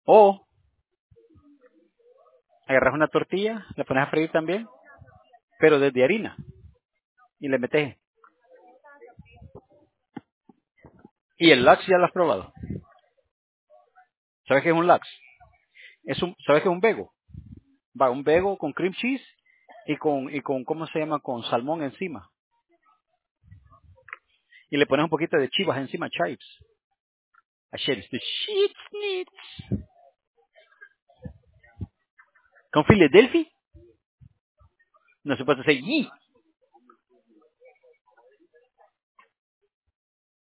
O agarras una tortilla, la pones a freír también, pero desde harina. Y le metes. Y el lax ya lo has probado. ¿Sabes qué es un lax? ¿Sabes qué es un vego? Va, un vego con cream cheese y con, ¿cómo se llama? Con salmón encima. Y le pones un poquito de chivas encima, chives. A shit, the shit. Con Philadelphia, no se puede hacer.